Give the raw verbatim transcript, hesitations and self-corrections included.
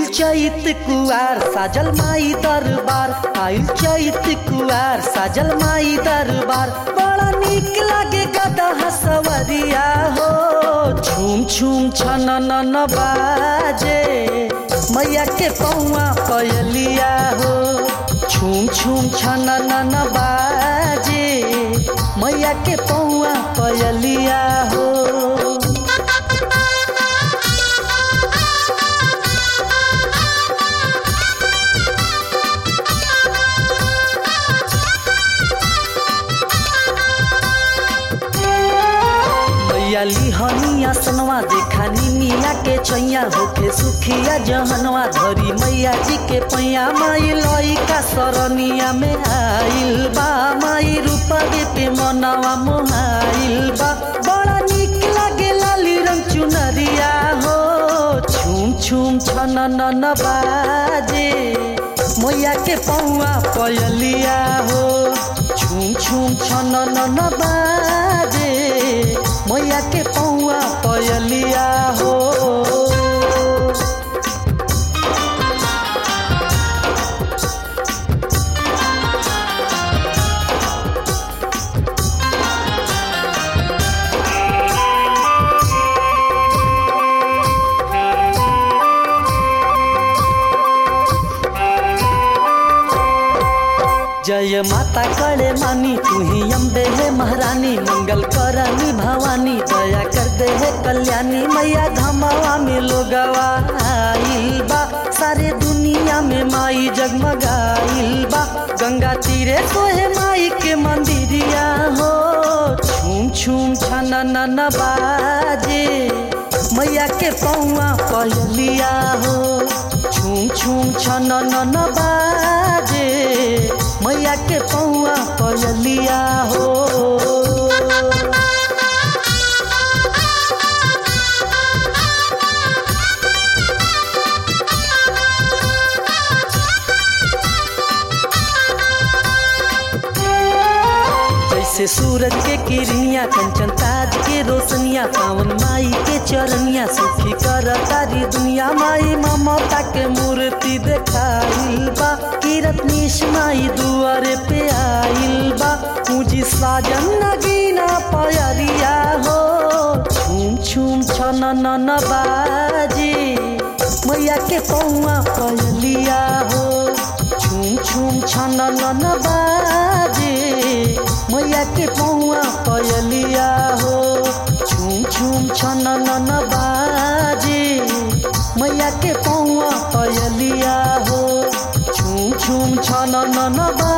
चैत कुआर साजल माई दरबार, आइल चैत कुआर साजल माई दरबार। बड़ा नीक लागे गदहा सवरिया हो, छूम छूम छननन बाजे मैया के पौआ पयलिया हो। छूम छूम छननन बाजे मैया के पौआ पयलिया हो। लिहनिया सनवा देखानी नीला के छैया होके सुखिया जहनवा धरी मैया जी के पैया। माई लइका सरनिया में आइल बा, माई रूपवे पे मनवा मोहाइल बा। बड़ा नीक लागे लाली रंग चुनरिया हो, छूम छूम छननन बाजे मैया के पौआ पयलिया हो। छूम छूम छननन बाजे मैया के पौआ पयलिया हो। जय माता करे मानी तू ही अम्बे है महारानी, मंगल करनी भवानी दया कर दे है कल्याणी। मैया धमावा में लोगवा आइल बा, सारे दुनिया में माई जगमगाइल बा। गंगा तीरे सोहे माई के मंदिरिया हो, छूम छूम छननन बाजे मैया के पौआ पयलिया हो। छूम छूम छननन बाजे मैया के पौआ पयलिया हो। जैसे सूरज के किरनिया कंचन ताज के रोशनिया, पावन माई के चरनिया सुखी कर तारी दुनिया। माई ममता के मूर्ति देखाइल बा, किरतनीश माई दुआरे पे आइल बा। पूजी साजन नगीना पयलिया हो, छूम छूम छननन बाजे मैया के पौआ पयलिया हो। छूम छूम छननन बाजे मैया के पौआ पयलिया हो। छूम छूम छननन बाजे मैया के पौआ पयलिया हो। छूम छूम छननन